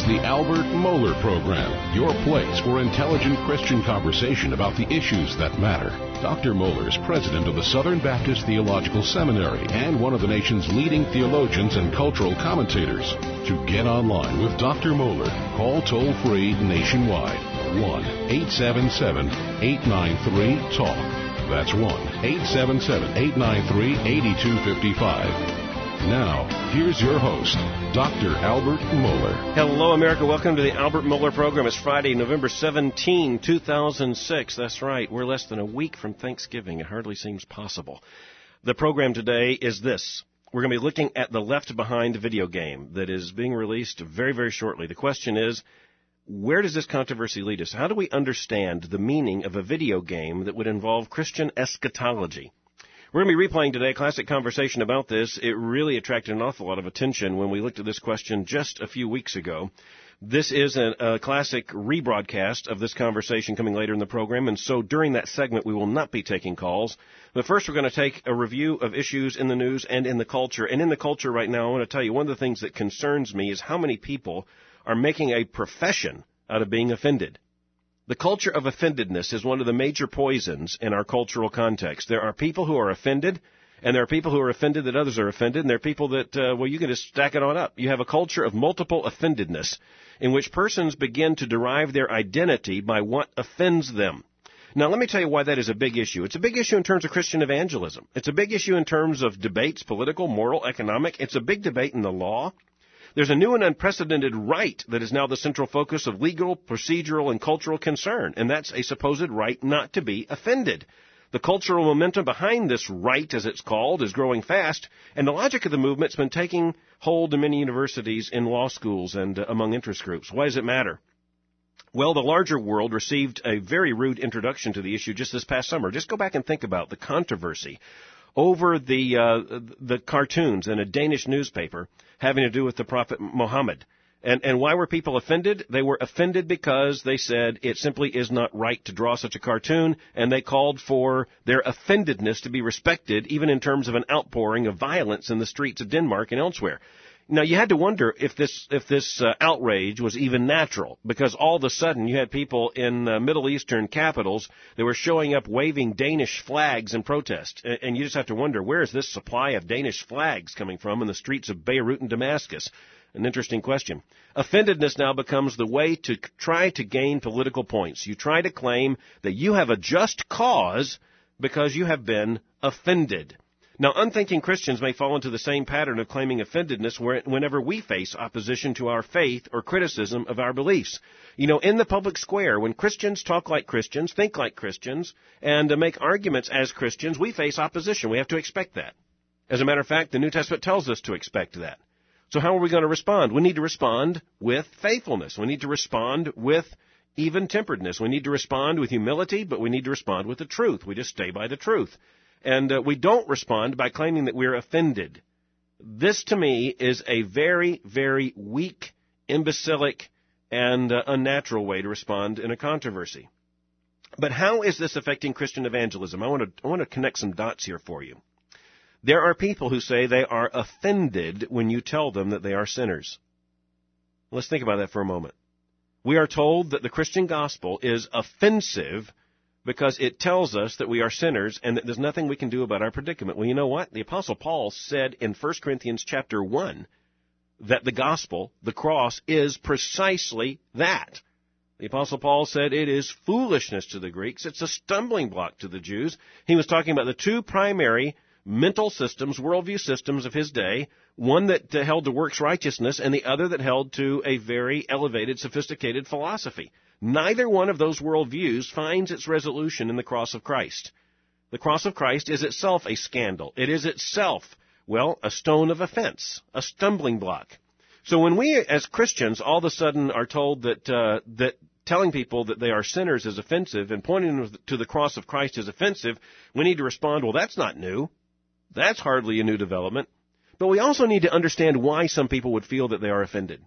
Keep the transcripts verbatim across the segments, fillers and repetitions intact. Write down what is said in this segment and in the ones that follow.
the Albert Mohler Program, your place for intelligent Christian conversation about the issues that matter. Doctor Mohler is president of the Southern Baptist Theological Seminary and one of the nation's leading theologians and cultural commentators. To get online with Doctor Mohler, call toll-free nationwide, one eight seven seven, eight nine three, talk. That's one eight seven seven, eight nine three, eight two five five. Now, here's your host, Doctor Albert Mohler. Hello, America. Welcome to the Albert Mohler Program. It's Friday, November seventeenth, two thousand six. That's right. We're less than a week from Thanksgiving. It hardly seems possible. The program today is this. We're going to be looking at the Left Behind video game that is being released very, very shortly. The question is, where does this controversy lead us? How do we understand the meaning of a video game that would involve Christian eschatology? We're going to be replaying today a classic conversation about this. It really attracted an awful lot of attention when we looked at this question just a few weeks ago. This is a, a classic rebroadcast of this conversation coming later in the program, and so during that segment we will not be taking calls. But first we're going to take a review of issues in the news and in the culture. And in the culture right now, I want to tell you one of the things that concerns me is how many people are making a profession out of being offended. The culture of offendedness is one of the major poisons in our cultural context. There are people who are offended, and there are people who are offended that others are offended, and there are people that, uh, well, you can just stack it on up. You have a culture of multiple offendedness in which persons begin to derive their identity by what offends them. Now, let me tell you why that is a big issue. It's a big issue in terms of Christian evangelism. It's a big issue in terms of debates, political, moral, economic. It's a big debate in the law. There's a new and unprecedented right that is now the central focus of legal, procedural, and cultural concern, and that's a supposed right not to be offended. The cultural momentum behind this right, as it's called, is growing fast, and the logic of the movement's been taking hold in many universities, in law schools, and uh, among interest groups. Why does it matter? Well, the larger world received a very rude introduction to the issue just this past summer. Just go back and think about the controversy over the uh, the cartoons in a Danish newspaper having to do with the Prophet Muhammad. And, and why were people offended? They were offended because they said it simply is not right to draw such a cartoon, and they called for their offendedness to be respected, even in terms of an outpouring of violence in the streets of Denmark and elsewhere. Now, you had to wonder if this if this uh, outrage was even natural, because all of a sudden you had people in uh, Middle Eastern capitals that were showing up waving Danish flags in protest. And, and you just have to wonder, where is this supply of Danish flags coming from in the streets of Beirut and Damascus? An interesting question. Offendedness now becomes the way to try to gain political points. You try to claim that you have a just cause because you have been offended. Now, unthinking Christians may fall into the same pattern of claiming offendedness whenever we face opposition to our faith or criticism of our beliefs. You know, in the public square, when Christians talk like Christians, think like Christians, and make arguments as Christians, we face opposition. We have to expect that. As a matter of fact, the New Testament tells us to expect that. So how are we going to respond? We need to respond with faithfulness. We need to respond with even-temperedness. We need to respond with humility, but we need to respond with the truth. We just stay by the truth. And uh, we don't respond by claiming that we're offended. This, to me, is a very, very weak, imbecilic, and uh, unnatural way to respond in a controversy. But how is this affecting Christian evangelism? I want to I want to connect some dots here for you. There are people who say they are offended when you tell them that they are sinners. Let's think about that for a moment. We are told that the Christian gospel is offensive because it tells us that we are sinners and that there's nothing we can do about our predicament. Well, you know what? The Apostle Paul said in First Corinthians chapter one that the gospel, the cross, is precisely that. The Apostle Paul said it is foolishness to the Greeks. It's a stumbling block to the Jews. He was talking about the two primary mental systems, worldview systems of his day, one that uh, held to works righteousness and the other that held to a very elevated, sophisticated philosophy. Neither one of those worldviews finds its resolution in the cross of Christ. The cross of Christ is itself a scandal. It is itself, well, a stone of offense, a stumbling block. So when we as Christians all of a sudden are told that uh, that telling people that they are sinners is offensive and pointing them to the cross of Christ is offensive, we need to respond, well, that's not new. That's hardly a new development. But we also need to understand why some people would feel that they are offended.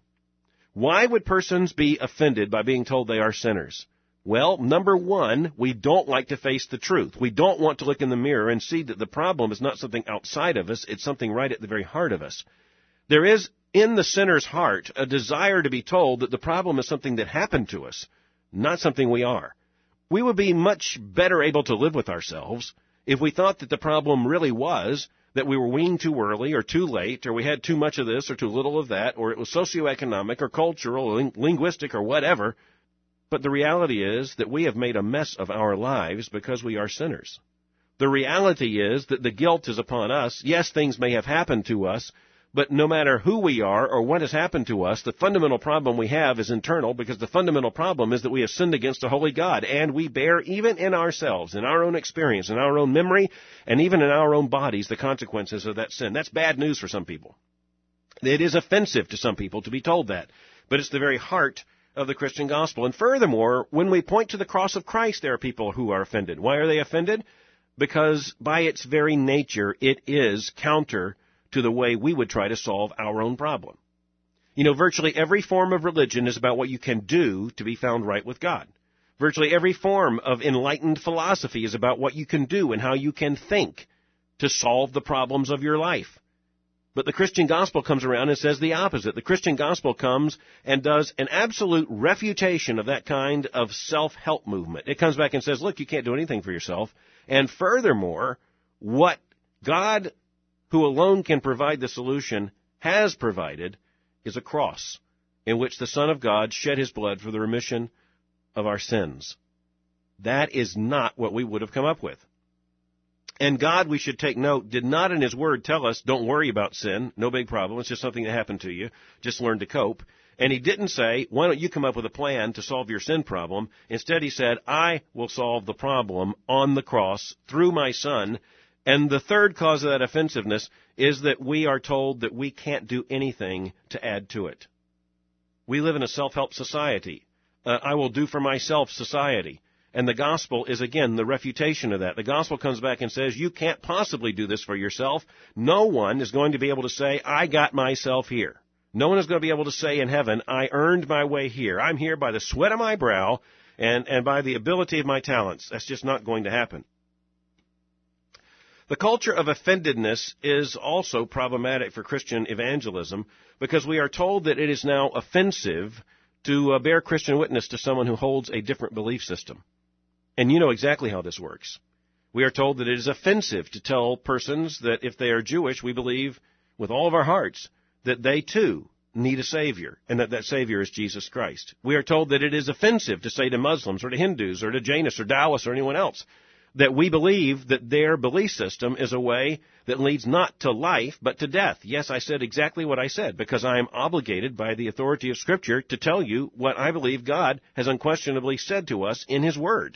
Why would persons be offended by being told they are sinners? Well, number one, we don't like to face the truth. We don't want to look in the mirror and see that the problem is not something outside of us, it's something right at the very heart of us. There is in the sinner's heart a desire to be told that the problem is something that happened to us, not something we are. We would be much better able to live with ourselves if we thought that the problem really was that we were weaned too early or too late, or we had too much of this or too little of that, or it was socioeconomic or cultural or ling- linguistic or whatever. But the reality is that we have made a mess of our lives because we are sinners. The reality is that the guilt is upon us. Yes, things may have happened to us, but no matter who we are or what has happened to us, the fundamental problem we have is internal, because the fundamental problem is that we have sinned against a holy God, and we bear even in ourselves, in our own experience, in our own memory, and even in our own bodies, the consequences of that sin. That's bad news for some people. It is offensive to some people to be told that, but it's the very heart of the Christian gospel. And furthermore, when we point to the cross of Christ, there are people who are offended. Why are they offended? Because by its very nature, it is counter to the way we would try to solve our own problem. You know, virtually every form of religion is about what you can do to be found right with God. Virtually every form of enlightened philosophy is about what you can do and how you can think to solve the problems of your life. But the Christian gospel comes around and says the opposite. The Christian gospel comes and does an absolute refutation of that kind of self-help movement. It comes back and says, look, you can't do anything for yourself. And furthermore, what God, who alone can provide the solution, has provided is a cross in which the Son of God shed his blood for the remission of our sins. That is not what we would have come up with. And God, we should take note, did not in his word tell us, don't worry about sin, no big problem, it's just something that happened to you, just learn to cope. And he didn't say, why don't you come up with a plan to solve your sin problem? Instead, he said, I will solve the problem on the cross through my Son. And the third cause of that offensiveness is that we are told that we can't do anything to add to it. We live in a self-help society. Uh, I will do for myself society. And the gospel is, again, the refutation of that. The gospel comes back and says, you can't possibly do this for yourself. No one is going to be able to say, I got myself here. No one is going to be able to say in heaven, I earned my way here. I'm here by the sweat of my brow and, and by the ability of my talents. That's just not going to happen. The culture of offendedness is also problematic for Christian evangelism because we are told that it is now offensive to uh, bear Christian witness to someone who holds a different belief system. And you know exactly how this works. We are told that it is offensive to tell persons that if they are Jewish, we believe with all of our hearts that they too need a Savior, and that that Savior is Jesus Christ. We are told that it is offensive to say to Muslims or to Hindus or to Jainists or Taoists or anyone else that we believe that their belief system is a way that leads not to life but to death. Yes, I said exactly what I said because I am obligated by the authority of Scripture to tell you what I believe God has unquestionably said to us in His Word.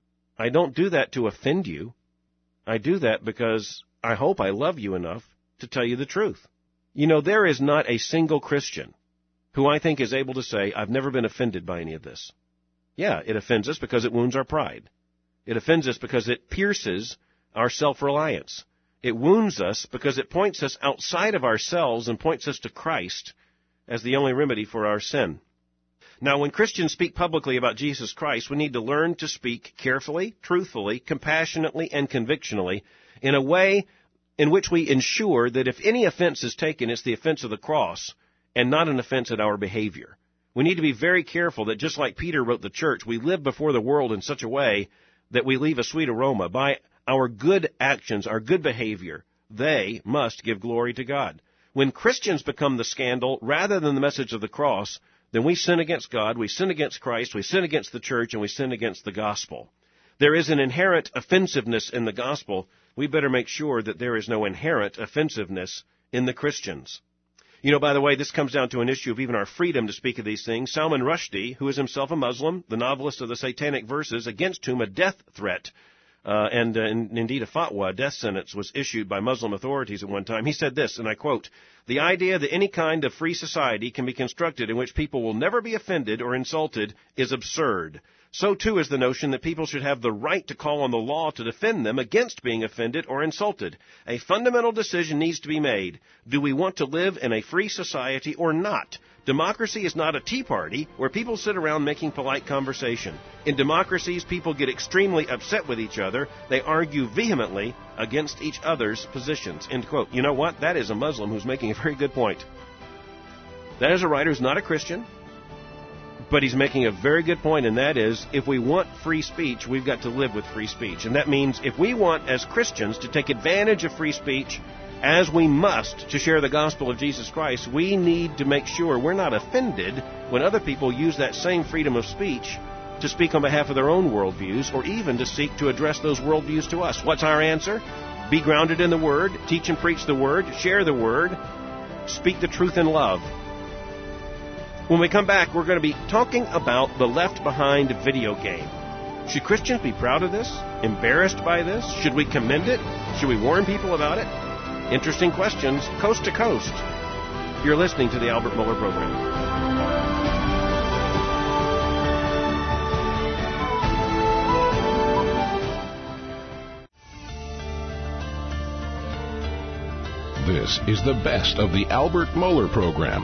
I don't do that to offend you. I do that because I hope I love you enough to tell you the truth. You know, there is not a single Christian who I think is able to say, I've never been offended by any of this. Yeah, it offends us because it wounds our pride. It offends us because it pierces our self-reliance. It wounds us because it points us outside of ourselves and points us to Christ as the only remedy for our sin. Now, when Christians speak publicly about Jesus Christ, we need to learn to speak carefully, truthfully, compassionately, and convictionally in a way in which we ensure that if any offense is taken, it's the offense of the cross and not an offense at our behavior. We need to be very careful that just like Peter wrote the church, we live before the world in such a way that we leave a sweet aroma. By our good actions, our good behavior, they must give glory to God. When Christians become the scandal rather than the message of the cross, then we sin against God, we sin against Christ, we sin against the church, and we sin against the gospel. There is an inherent offensiveness in the gospel. We better make sure that there is no inherent offensiveness in the Christians. You know, by the way, this comes down to an issue of even our freedom to speak of these things. Salman Rushdie, who is himself a Muslim, the novelist of the Satanic Verses, against whom a death threat uh, and, uh, and indeed a fatwa, a death sentence, was issued by Muslim authorities at one time. He said this, and I quote, "The idea that any kind of free society can be constructed in which people will never be offended or insulted is absurd. So, too, is the notion that people should have the right to call on the law to defend them against being offended or insulted. A fundamental decision needs to be made. Do we want to live in a free society or not? Democracy is not a tea party where people sit around making polite conversation. In democracies, people get extremely upset with each other. They argue vehemently against each other's positions." End quote. You know what? That is a Muslim who's making a very good point. That is a writer who's not a Christian, but he's making a very good point, and that is, if we want free speech, we've got to live with free speech. And that means if we want, as Christians, to take advantage of free speech, as we must, to share the gospel of Jesus Christ, we need to make sure we're not offended when other people use that same freedom of speech to speak on behalf of their own worldviews, or even to seek to address those worldviews to us. What's our answer? Be grounded in the Word, teach and preach the Word, share the Word, speak the truth in love. When we come back, we're going to be talking about the Left Behind video game. Should Christians be proud of this? Embarrassed by this? Should we commend it? Should we warn people about it? Interesting questions, coast to coast. You're listening to the Albert Mohler Program. This is the best of the Albert Mohler Program.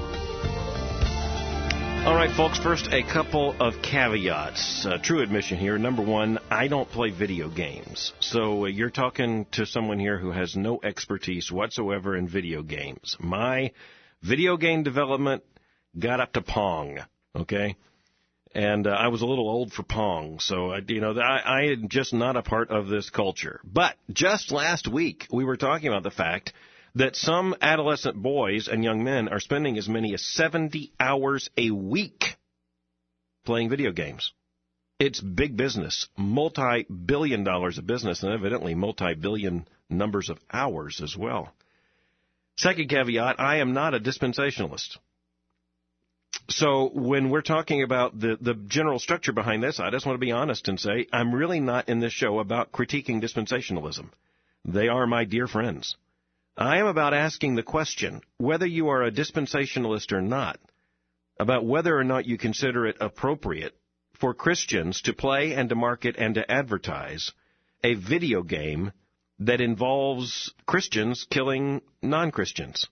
All right, folks, first, a couple of caveats. Uh, true admission here. Number one, I don't play video games. So uh, you're talking to someone here who has no expertise whatsoever in video games. My video game development got up to Pong, okay? And uh, I was a little old for Pong, so, I, you know, I, I am just not a part of this culture. But just last week, we were talking about the fact that some adolescent boys and young men are spending as many as seventy hours a week playing video games. It's big business, multi-billion dollars of business, and evidently multi-billion numbers of hours as well. Second caveat, I am not a dispensationalist. So when we're talking about the, the general structure behind this, I just want to be honest and say I'm really not in this show about critiquing dispensationalism. They are my dear friends. I am about asking the question, whether you are a dispensationalist or not, about whether or not you consider it appropriate for Christians to play and to market and to advertise a video game that involves Christians killing non-Christians.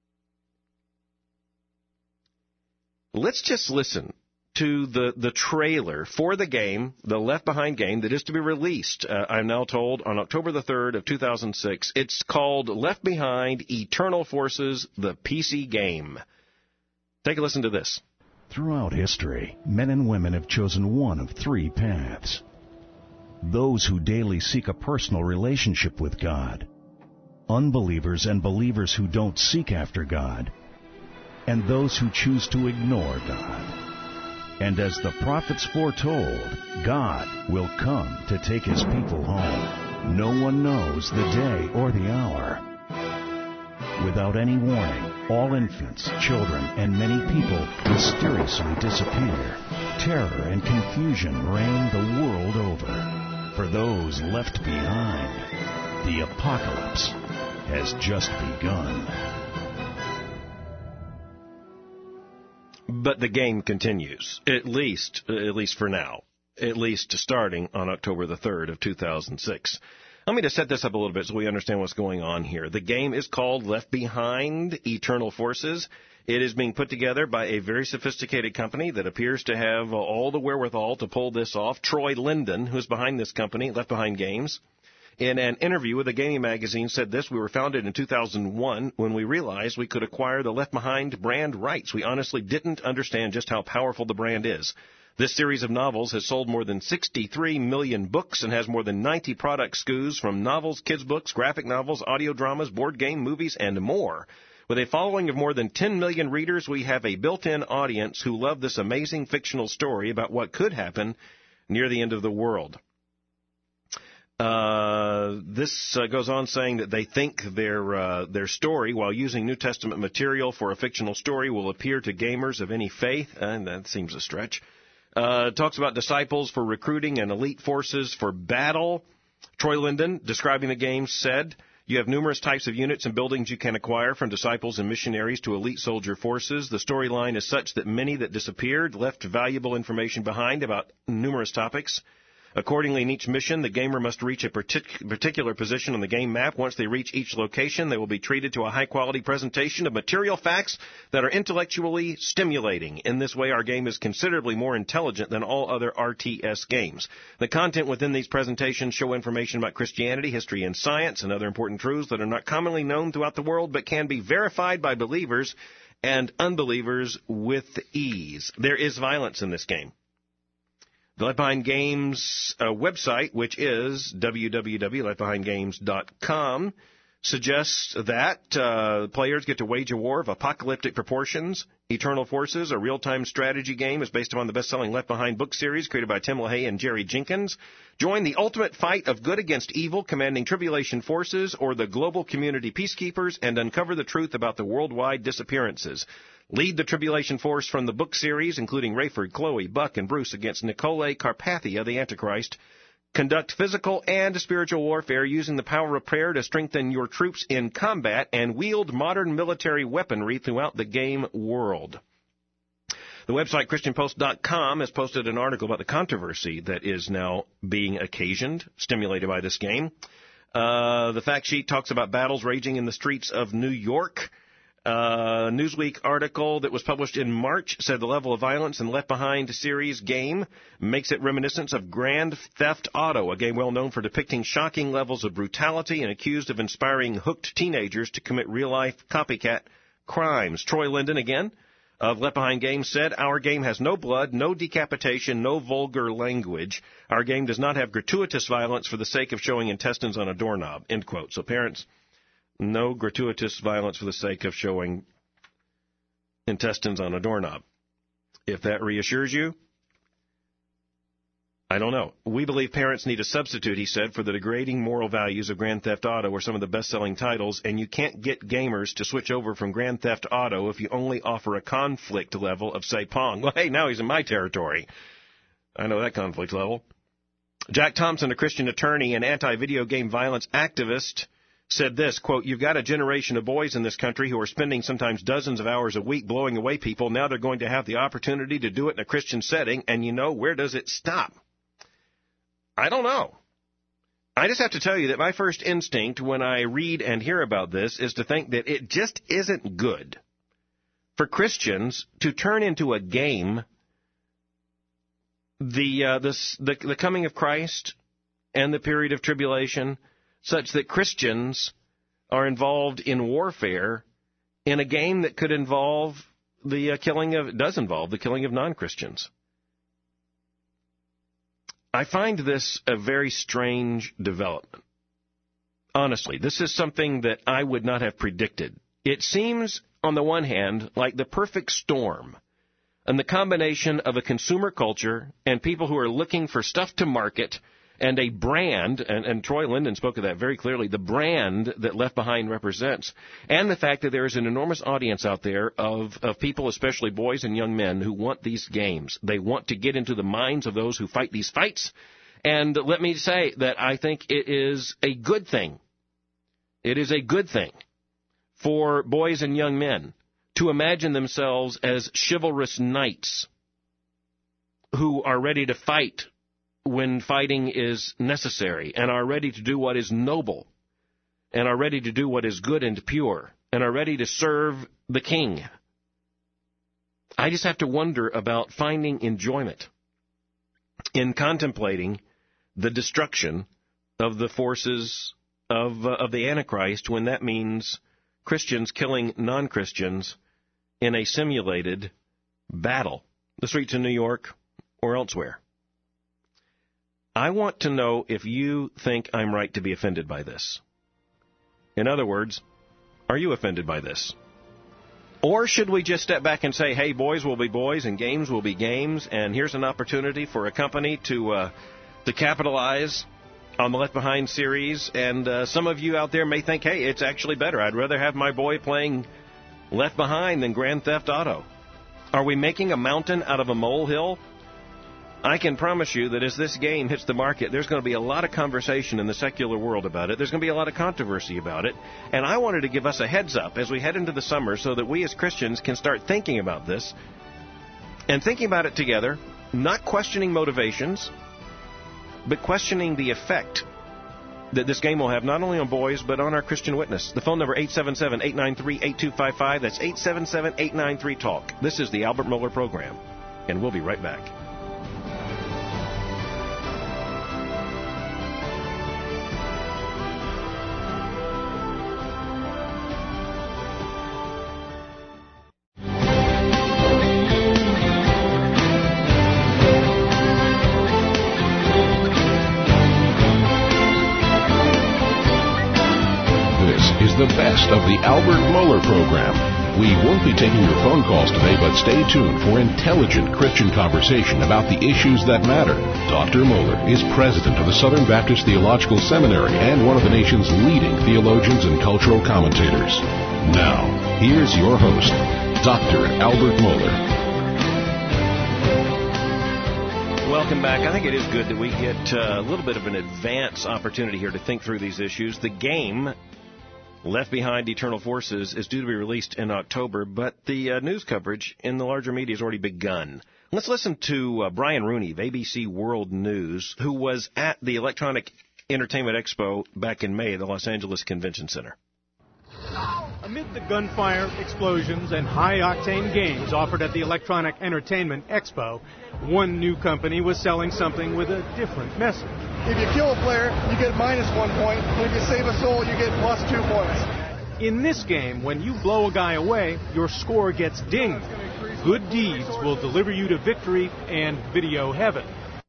Let's just listen to the, the trailer for the game, the Left Behind game, that is to be released, uh, I'm now told, on October the third of two thousand six. It's called Left Behind Eternal Forces, the P C game. Take a listen to this. Throughout history, men and women have chosen one of three paths. Those who daily seek a personal relationship with God, unbelievers and believers who don't seek after God, and those who choose to ignore God. And as the prophets foretold, God will come to take his people home. No one knows the day or the hour. Without any warning, all infants, children, and many people mysteriously disappear. Terror and confusion reign the world over. For those left behind, the apocalypse has just begun. But the game continues, at least, at least for now, at least starting on October the third of two thousand six. Let me just set this up a little bit so we understand what's going on here. The game is called Left Behind Eternal Forces. It is being put together by a very sophisticated company that appears to have all the wherewithal to pull this off. Troy Linden, who's behind this company, Left Behind Games, in an interview with a gaming magazine said this: we were founded in two thousand one when we realized we could acquire the Left Behind brand rights. We honestly didn't understand just how powerful the brand is. This series of novels has sold more than sixty-three million books and has more than ninety product S K Us, from novels, kids' books, graphic novels, audio dramas, board game, movies, and more. With a following of more than ten million readers, we have a built-in audience who love this amazing fictional story about what could happen near the end of the world. Uh, this uh, goes on saying that they think their uh, their story, while using New Testament material for a fictional story, will appeal to gamers of any faith, and that seems a stretch. Uh, talks about disciples for recruiting and elite forces for battle. Troy Linden, describing the game, said, "You have numerous types of units and buildings you can acquire, from disciples and missionaries to elite soldier forces. The storyline is such that many that disappeared left valuable information behind about numerous topics. Accordingly, in each mission, the gamer must reach a partic- particular position on the game map. Once they reach each location, they will be treated to a high-quality presentation of material facts that are intellectually stimulating. In this way, our game is considerably more intelligent than all other R T S games. The content within these presentations show information about Christianity, history, and science, and other important truths that are not commonly known throughout the world, but can be verified by believers and unbelievers with ease. There is violence in this game. The Left Behind Games uh, website, which is w w w dot left behind games dot com, suggests that uh, players get to wage a war of apocalyptic proportions. Eternal Forces, a real-time strategy game, is based upon the best-selling Left Behind book series created by Tim LaHaye and Jerry Jenkins. Join the ultimate fight of good against evil, commanding tribulation forces or the global community peacekeepers, and uncover the truth about the worldwide disappearances. Lead the tribulation force from the book series, including Rayford, Chloe, Buck, and Bruce, against Nicole Carpathia, the Antichrist. Conduct physical and spiritual warfare using the power of prayer to strengthen your troops in combat, and wield modern military weaponry throughout the game world. The website Christian Post dot com has posted an article about the controversy that is now being occasioned, stimulated by this game. Uh, the fact sheet talks about battles raging in the streets of New York. Uh, a Newsweek article that was published in March said the level of violence in Left Behind series game makes it reminiscent of Grand Theft Auto, a game well known for depicting shocking levels of brutality and accused of inspiring hooked teenagers to commit real-life copycat crimes. Troy Linden, again, of Left Behind Games, said, "Our game has no blood, no decapitation, no vulgar language. Our game does not have gratuitous violence for the sake of showing intestines on a doorknob," end quote. So parents, no gratuitous violence for the sake of showing intestines on a doorknob. If that reassures you, I don't know. We believe parents need a substitute, he said, for the degrading moral values of Grand Theft Auto or some of the best-selling titles, and you can't get gamers to switch over from Grand Theft Auto if you only offer a conflict level of, say, Pong. Well, hey, now he's in my territory. I know that conflict level. Jack Thompson, a Christian attorney and anti-video game violence activist, said this, quote, "You've got a generation of boys in this country who are spending sometimes dozens of hours a week blowing away people. Now they're going to have the opportunity to do it in a Christian setting, and you know, where does it stop?" I don't know. I just have to tell you that my first instinct when I read and hear about this is to think that it just isn't good for Christians to turn into a game the uh, this, the, the coming of Christ and the period of tribulation, such that Christians are involved in warfare in a game that could involve the uh, killing of, does involve the killing of non-Christians. I find this a very strange development. Honestly, this is something that I would not have predicted. It seems, on the one hand, like the perfect storm, and the combination of a consumer culture and people who are looking for stuff to market and a brand, and, and Troy Linden spoke of that very clearly, the brand that Left Behind represents, and the fact that there is an enormous audience out there of, of people, especially boys and young men, who want these games. They want to get into the minds of those who fight these fights. And let me say that I think it is a good thing. It is a good thing for boys and young men to imagine themselves as chivalrous knights who are ready to fight when fighting is necessary, and are ready to do what is noble, and are ready to do what is good and pure, and are ready to serve the king. I just have to wonder about finding enjoyment in contemplating the destruction of the forces of, uh, of the Antichrist, when that means Christians killing non-Christians in a simulated battle, the streets of New York or elsewhere. I want to know if you think I'm right to be offended by this. In other words, are you offended by this? Or should we just step back and say, hey, boys will be boys and games will be games, and here's an opportunity for a company to uh, to capitalize on the Left Behind series, and uh, some of you out there may think, hey, it's actually better. I'd rather have my boy playing Left Behind than Grand Theft Auto. Are we making a mountain out of a molehill? I can promise you that as this game hits the market, there's going to be a lot of conversation in the secular world about it. There's going to be a lot of controversy about it. And I wanted to give us a heads up as we head into the summer so that we as Christians can start thinking about this and thinking about it together, not questioning motivations, but questioning the effect that this game will have not only on boys but on our Christian witness. The phone number eight seven seven, eight nine three, eight two five five. That's eight seven seven, eight nine three, talk. This is the Albert Mohler Program, and we'll be right back. of the Albert Mohler Program. We won't be taking your phone calls today, but stay tuned for intelligent Christian conversation about the issues that matter. Doctor Mohler is president of the Southern Baptist Theological Seminary and one of the nation's leading theologians and cultural commentators. Now, here's your host, Doctor Albert Mohler. Welcome back. I think it is good that we get uh, a little bit of an advance opportunity here to think through these issues. The game, Left Behind Eternal Forces, is due to be released in October, but the uh, news coverage in the larger media has already begun. Let's listen to uh, Brian Rooney of A B C World News, who was at the Electronic Entertainment Expo back in May at the Los Angeles Convention Center. Amid the gunfire, explosions, and high-octane games offered at the Electronic Entertainment Expo, one new company was selling something with a different message. If you kill a player, you get minus one point, and if you save a soul, you get plus two points. In this game, when you blow a guy away, your score gets dinged. Good deeds will deliver you to victory and video heaven.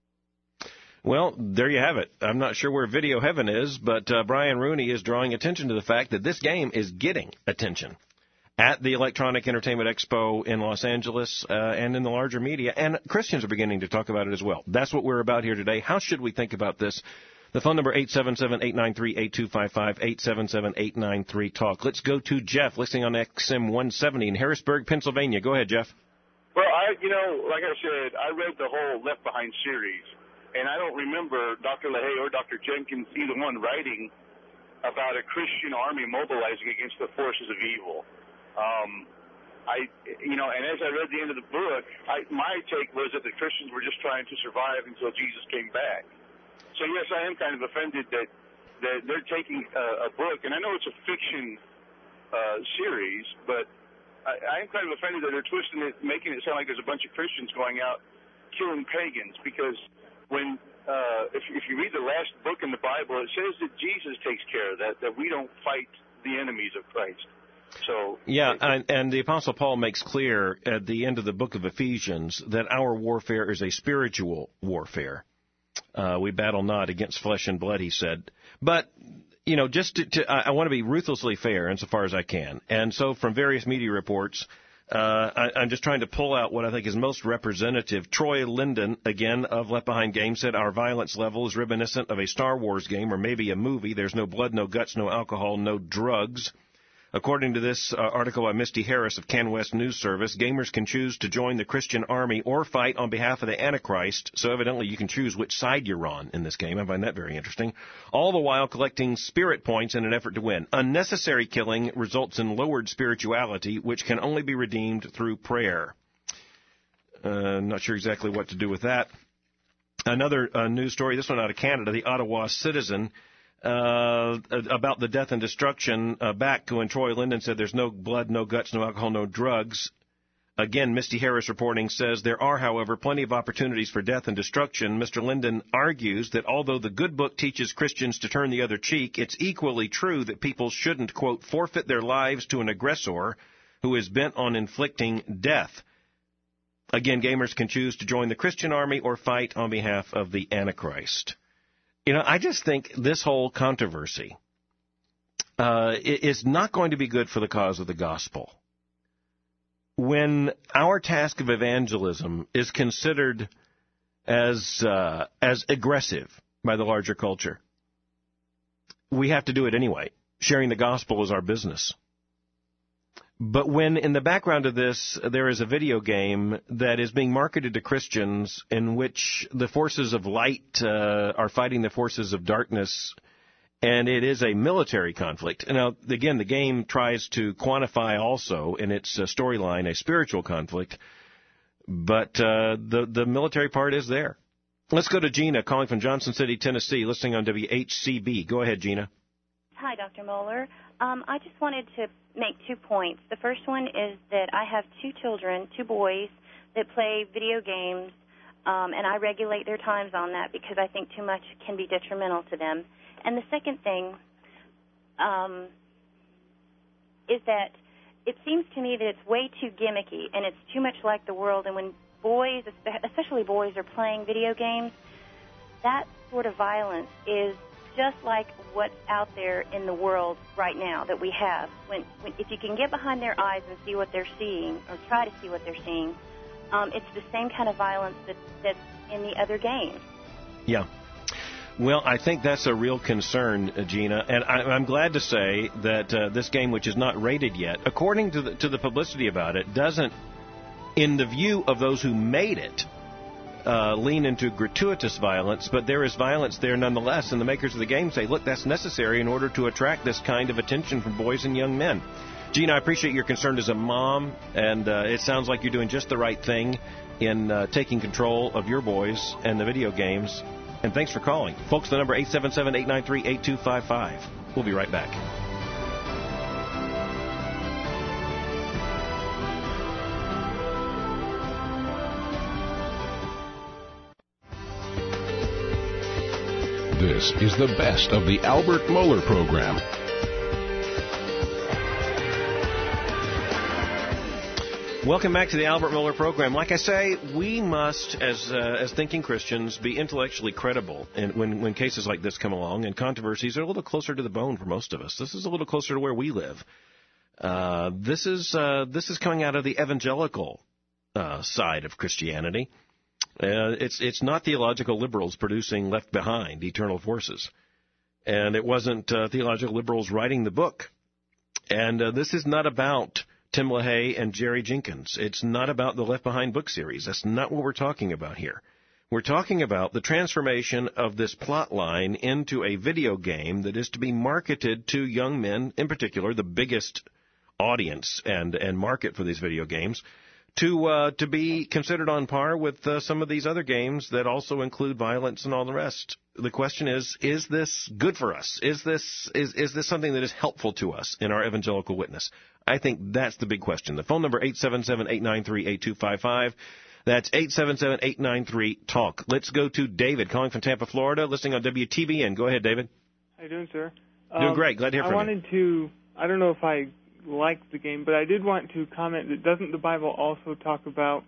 Well, there you have it. I'm not sure where video heaven is, but uh, Brian Rooney is drawing attention to the fact that this game is getting attention at the Electronic Entertainment Expo in Los Angeles uh, and in the larger media, and Christians are beginning to talk about it as well. That's what we're about here today. How should we think about this? The phone number, eight seven seven, eight nine three, eight two five five, eight seven seven, eight nine three, talk. Let's go to Jeff, listening on X M one seventy in Harrisburg, Pennsylvania. Go ahead, Jeff. Well, I, you know, like I said, I read the whole Left Behind series. And I don't remember Doctor LaHaye or Doctor Jenkins, either one, writing about a Christian army mobilizing against the forces of evil. Um, I, you know, and as I read the end of the book, I, my take was that the Christians were just trying to survive until Jesus came back. So yes, I am kind of offended that that they're taking a, a book, and I know it's a fiction uh, series, but I, I am kind of offended that they're twisting it, making it sound like there's a bunch of Christians going out killing pagans, because when uh, if, if you read the last book in the Bible, it says that Jesus takes care of that, that we don't fight the enemies of Christ. So yeah, and, and the Apostle Paul makes clear at the end of the book of Ephesians that our warfare is a spiritual warfare. Uh, we battle not against flesh and blood, he said. But, you know, just to, to I, I want to be ruthlessly fair insofar as I can. And so from various media reports, Uh, I, I'm just trying to pull out what I think is most representative. Troy Linden, again, of Left Behind Games, said our violence level is reminiscent of a Star Wars game or maybe a movie. There's no blood, no guts, no alcohol, no drugs. According to this uh, article by Misty Harris of CanWest News Service, gamers can choose to join the Christian army or fight on behalf of the Antichrist. So evidently you can choose which side you're on in this game. I find that very interesting. All the while collecting spirit points in an effort to win. Unnecessary killing results in lowered spirituality, which can only be redeemed through prayer. Uh, not sure exactly what to do with that. Another uh, news story, this one out of Canada, the Ottawa Citizen, Uh, about the death and destruction uh, back when Troy Linden said there's no blood, no guts, no alcohol, no drugs. Again, Misty Harris reporting says there are, however, plenty of opportunities for death and destruction. Mister Linden argues that although the good book teaches Christians to turn the other cheek, it's equally true that people shouldn't, quote, forfeit their lives to an aggressor who is bent on inflicting death. Again, gamers can choose to join the Christian army or fight on behalf of the Antichrist. You know, I just think this whole controversy uh, is not going to be good for the cause of the gospel. When our task of evangelism is considered as uh, as aggressive by the larger culture, we have to do it anyway. Sharing the gospel is our business. But when in the background of this there is a video game that is being marketed to Christians in which the forces of light uh, are fighting the forces of darkness, and it is a military conflict. Now, again, the game tries to quantify also in its uh, storyline a spiritual conflict, but uh, the, the military part is there. Let's go to Gina calling from Johnson City, Tennessee, listening on W H C B. Go ahead, Gina. Hi, Doctor Mohler. Um, I just wanted to make two points. The first one is that I have two children, two boys, that play video games, um, and I regulate their times on that because I think too much can be detrimental to them. And the second thing um, is that it seems to me that it's way too gimmicky and it's too much like the world. And when boys, especially boys, are playing video games, that sort of violence is just like what's out there in the world right now that we have. When, when if you can get behind their eyes and see what they're seeing, or try to see what they're seeing, um, it's the same kind of violence that, that's in the other games. Yeah. Well, I think that's a real concern, Gina, and I, I'm glad to say that uh, this game, which is not rated yet, according to the, to the publicity about it, doesn't, in the view of those who made it, uh, lean into gratuitous violence, but there is violence there nonetheless, and the makers of the game say, look, that's necessary in order to attract this kind of attention from boys and young men. Gina, I appreciate your concern as a mom, and uh, it sounds like you're doing just the right thing in uh, taking control of your boys and the video games. And thanks for calling. Folks, the number eight seven seven, eight nine three, eight two five five. We'll be right back. This is the best of the Albert Mohler Program. Welcome back to the Albert Mohler Program. Like I say, we must, as uh, as thinking Christians, be intellectually credible and when, when cases like this come along, and controversies are a little closer to the bone for most of us. This is a little closer to where we live. Uh, this is uh, this is coming out of the evangelical uh, side of Christianity. Uh, it's it's not theological liberals producing Left Behind, Eternal Forces. And it wasn't uh, theological liberals writing the book. And uh, this is not about Tim LaHaye and Jerry Jenkins. It's not about the Left Behind book series. That's not what we're talking about here. We're talking about the transformation of this plot line into a video game that is to be marketed to young men, in particular, the biggest audience and, and market for these video games, to uh, to be considered on par with uh, some of these other games that also include violence and all the rest. The question is, is this good for us? Is this is is this something that is helpful to us in our evangelical witness? I think that's the big question. The phone number, eight seven seven, eight nine three, eight two five five. That's eight seven seven, eight nine three, talk. Let's go to David, calling from Tampa, Florida, listening on W T B N. Go ahead, David. How you doing, sir? Doing um, great. Glad to hear from you. I wanted to, I don't know if I liked the game, but I did want to comment that doesn't the Bible also talk about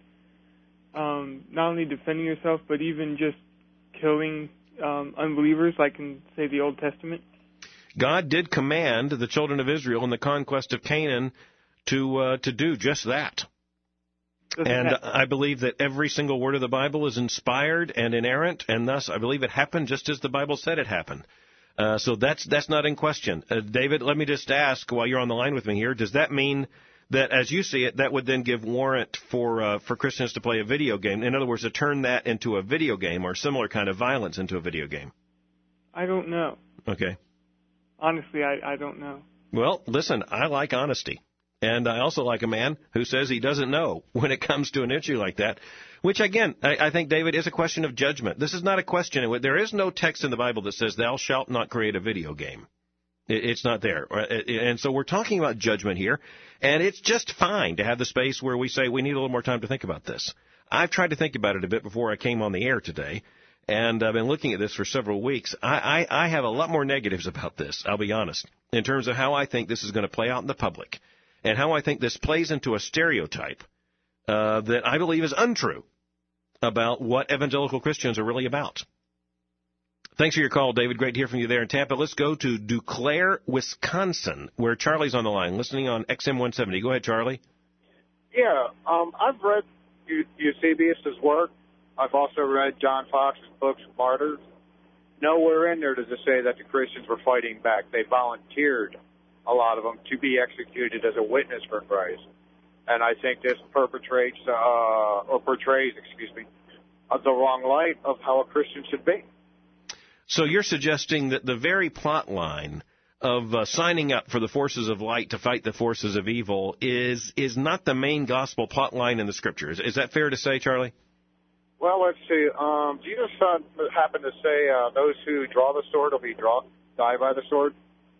um, not only defending yourself, but even just killing um, unbelievers, like in, say, the Old Testament? God did command the children of Israel in the conquest of Canaan to uh, to do just that. Doesn't and that... I believe that every single word of the Bible is inspired and inerrant, and thus I believe it happened just as the Bible said it happened. Uh, so that's that's not in question. Uh, David, let me just ask while you're on the line with me here, does that mean that, as you see it, that would then give warrant for uh, for Christians to play a video game? In other words, to turn that into a video game or similar kind of violence into a video game? I don't know. Okay. Honestly, I, I don't know. Well, listen, I like honesty. And I also like a man who says he doesn't know when it comes to an issue like that, which, again, I, I think, David, is a question of judgment. This is not a question. There is no text in the Bible that says, thou shalt not create a video game. It, it's not there. And so we're talking about judgment here, and it's just fine to have the space where we say we need a little more time to think about this. I've tried to think about it a bit before I came on the air today, and I've been looking at this for several weeks. I, I, I have a lot more negatives about this, I'll be honest, in terms of how I think this is going to play out in the public. And how I think this plays into a stereotype uh, that I believe is untrue about what evangelical Christians are really about. Thanks for your call, David. Great to hear from you there in Tampa. Let's go to Duclair, Wisconsin, where Charlie's on the line, listening on X M one seventy. Go ahead, Charlie. Yeah, um, I've read Eusebius' work. I've also read John Fox's books, Martyrs. Nowhere in there does it say that the Christians were fighting back. They volunteered, a lot of them, to be executed as a witness for Christ. And I think this perpetrates, uh, or portrays, excuse me, uh, the wrong light of how a Christian should be. So you're suggesting that the very plot line of uh, signing up for the forces of light to fight the forces of evil is is not the main gospel plot line in the Scriptures. Is that fair to say, Charlie? Well, let's see. Um, Jesus uh, happened to say, uh, those who draw the sword will be draw, die by the sword.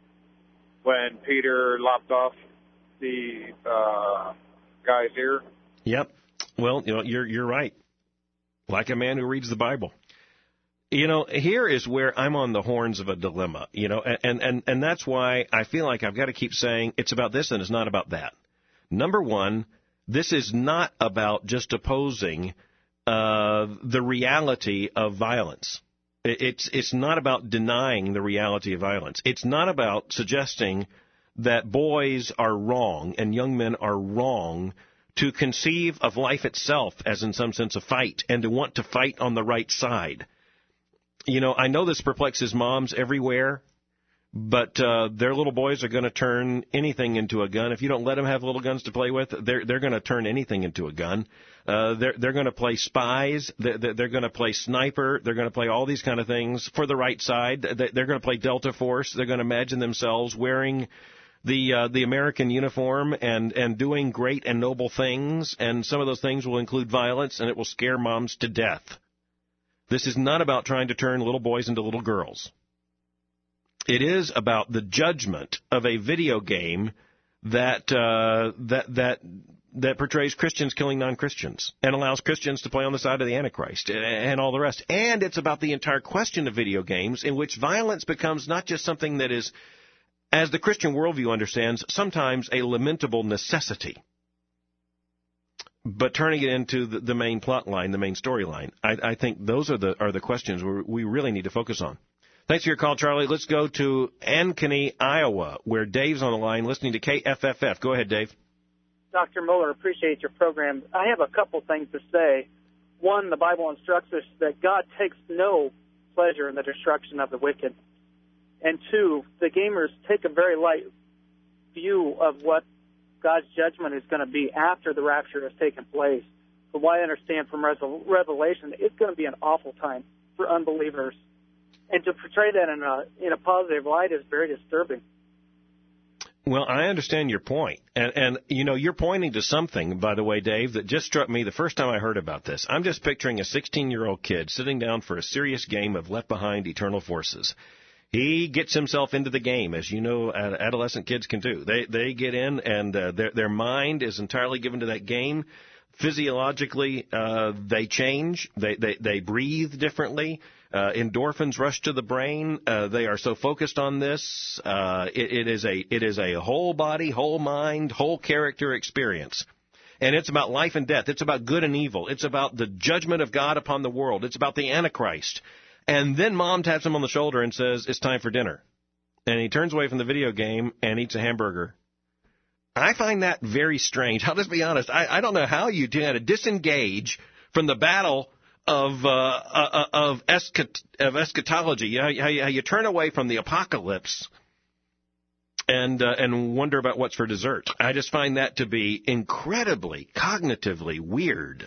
When Peter lopped off the uh, guy's ear. Yep. Well, you know, you're you're right. Like a man who reads the Bible. You know, here is where I'm on the horns of a dilemma. You know, and and and that's why I feel like I've got to keep saying it's about this and it's not about that. Number one, this is not about just opposing uh, the reality of violence. It's it's not about denying the reality of violence. It's not about suggesting that boys are wrong and young men are wrong to conceive of life itself as in some sense a fight and to want to fight on the right side. You know, I know this perplexes moms everywhere, but uh, their little boys are going to turn anything into a gun. If you don't let them have little guns to play with, they're they're going to turn anything into a gun. Uh, they're they're going to play spies. They're, they're going to play sniper. They're going to play all these kind of things for the right side. They're going to play Delta Force. They're going to imagine themselves wearing the uh, the American uniform and and doing great and noble things. And some of those things will include violence, and it will scare moms to death. This is not about trying to turn little boys into little girls. It is about the judgment of a video game that uh, that that that portrays Christians killing non-Christians and allows Christians to play on the side of the Antichrist and all the rest. And it's about the entire question of video games in which violence becomes not just something that is, as the Christian worldview understands, sometimes a lamentable necessity, but turning it into the, the main plot line, the main storyline. I, I think those are the are the questions we really need to focus on. Thanks for your call, Charlie. Let's go to Ankeny, Iowa, where Dave's on the line listening to K F F F. Go ahead, Dave. Doctor Muller, appreciate your program. I have a couple things to say. One, the Bible instructs us that God takes no pleasure in the destruction of the wicked. And two, the gamers take a very light view of what God's judgment is going to be after the rapture has taken place. From what I understand from Revelation, it's going to be an awful time for unbelievers. And to portray that in a in a positive light is very disturbing. Well, I understand your point. And, and, you know, you're pointing to something, by the way, Dave, that just struck me the first time I heard about this. I'm just picturing a sixteen-year-old kid sitting down for a serious game of Left Behind Eternal Forces. He gets himself into the game, as you know adolescent kids can do. They they get in, and uh, their their mind is entirely given to that game. Physiologically, uh, they change. They, they, they breathe differently. Uh, endorphins rush to the brain. Uh, they are so focused on this. Uh, it, it is a it is a whole body, whole mind, whole character experience. And it's about life and death. It's about good and evil. It's about the judgment of God upon the world. It's about the Antichrist. And then mom taps him on the shoulder and says, it's time for dinner. And he turns away from the video game and eats a hamburger. I find that very strange. I'll just be honest. I, I don't know how you do to disengage from the battle of uh, uh, of, eschat- of eschatology. How, how, you, how you turn away from the apocalypse and uh, and wonder about what's for dessert. I just find that to be incredibly cognitively weird.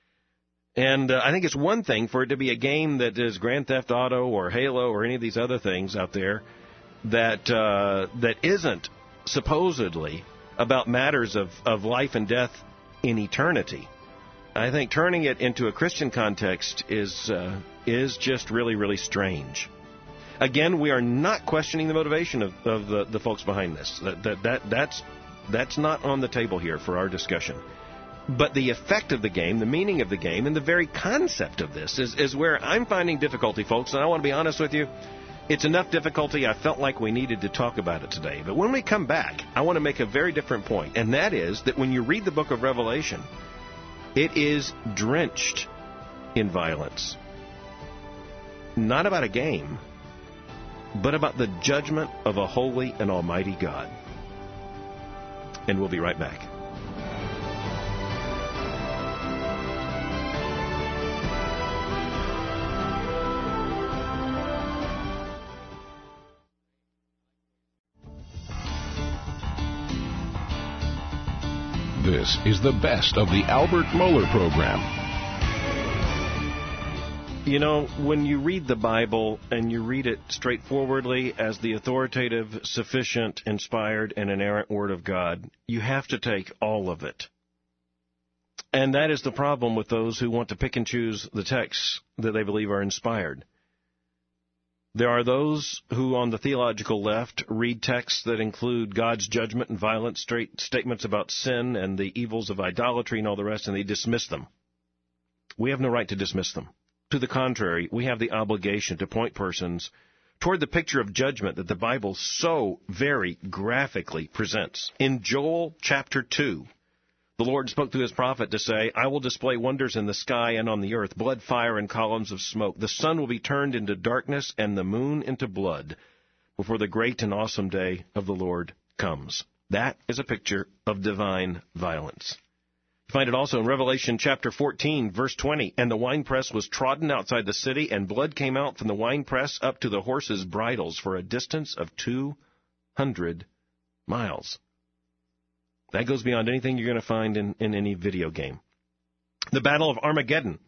And uh, I think it's one thing for it to be a game that is Grand Theft Auto or Halo or any of these other things out there that uh, that isn't supposedly about matters of, of life and death in eternity. I think turning it into a Christian context is uh, is just really, really strange. Again, we are not questioning the motivation of, of the, the folks behind this. That, that that that's that's not on the table here for our discussion. But the effect of the game, the meaning of the game, and the very concept of this is, is where I'm finding difficulty, folks. And I want to be honest with you. It's enough difficulty I felt like we needed to talk about it today. But when we come back, I want to make a very different point, and that is that when you read the book of Revelation, it is drenched in violence. Not about a game, but about the judgment of a holy and almighty God. And we'll be right back. This is the best of the Albert Mohler program. You know, when you read the Bible and you read it straightforwardly as the authoritative, sufficient, inspired, and inerrant Word of God, you have to take all of it. And that is the problem with those who want to pick and choose the texts that they believe are inspired. There are those who, on the theological left, read texts that include God's judgment and violent straight statements about sin and the evils of idolatry and all the rest, and they dismiss them. We have no right to dismiss them. To the contrary, we have the obligation to point persons toward the picture of judgment that the Bible so very graphically presents. In Joel chapter two, The Lord spoke through his prophet to say, I will display wonders in the sky and on the earth, blood, fire, and columns of smoke. The sun will be turned into darkness and the moon into blood before the great and awesome day of the Lord comes. That is a picture of divine violence. You find it also in Revelation chapter fourteen, verse twenty. And the winepress was trodden outside the city, and blood came out from the winepress up to the horses' bridles for a distance of two hundred miles. That goes beyond anything you're going to find in, in any video game. The Battle of Armageddon,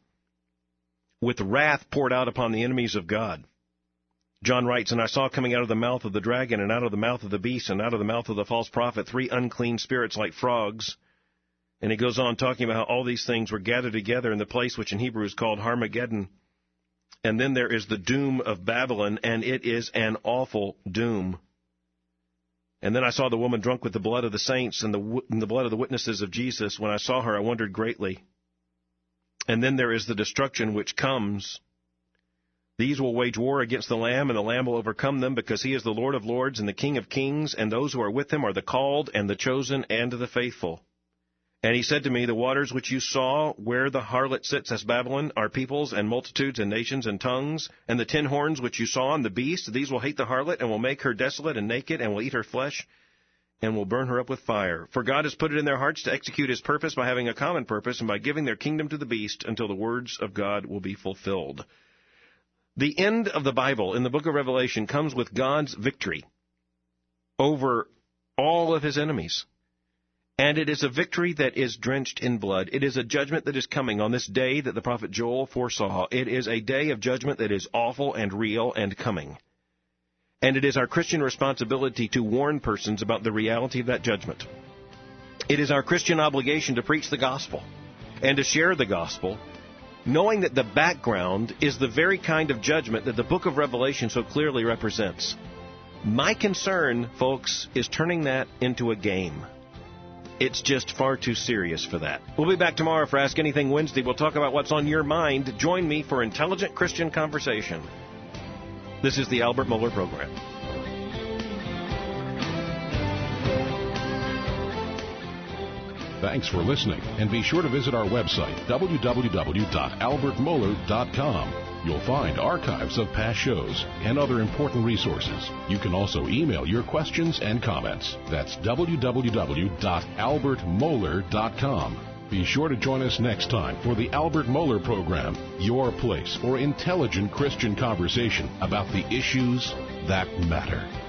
with wrath poured out upon the enemies of God. John writes, And I saw coming out of the mouth of the dragon, and out of the mouth of the beast, and out of the mouth of the false prophet, three unclean spirits like frogs. And he goes on talking about how all these things were gathered together in the place which in Hebrew is called Armageddon. And then there is the doom of Babylon, and it is an awful doom. And then I saw the woman drunk with the blood of the saints and the, and the blood of the witnesses of Jesus. When I saw her, I wondered greatly. And then there is the destruction which comes. These will wage war against the Lamb, and the Lamb will overcome them, because he is the Lord of lords and the King of kings, and those who are with him are the called and the chosen and the faithful. And he said to me, The waters which you saw where the harlot sits as Babylon are peoples and multitudes and nations and tongues. And the ten horns which you saw on the beast, these will hate the harlot and will make her desolate and naked and will eat her flesh and will burn her up with fire. For God has put it in their hearts to execute his purpose by having a common purpose and by giving their kingdom to the beast until the words of God will be fulfilled. The end of the Bible in the book of Revelation comes with God's victory over all of his enemies. And it is a victory that is drenched in blood. It is a judgment that is coming on this day that the prophet Joel foresaw. It is a day of judgment that is awful and real and coming. And it is our Christian responsibility to warn persons about the reality of that judgment. It is our Christian obligation to preach the gospel and to share the gospel, knowing that the background is the very kind of judgment that the book of Revelation so clearly represents. My concern, folks, is turning that into a game. It's just far too serious for that. We'll be back tomorrow for Ask Anything Wednesday. We'll talk about what's on your mind. Join me for intelligent Christian conversation. This is the Albert Mohler Program. Thanks for listening, and be sure to visit our website, w w w dot albert mohler dot com. You'll find archives of past shows and other important resources. You can also email your questions and comments. That's w w w dot albert mohler dot com. Be sure to join us next time for the Albert Mohler Program, your place for intelligent Christian conversation about the issues that matter.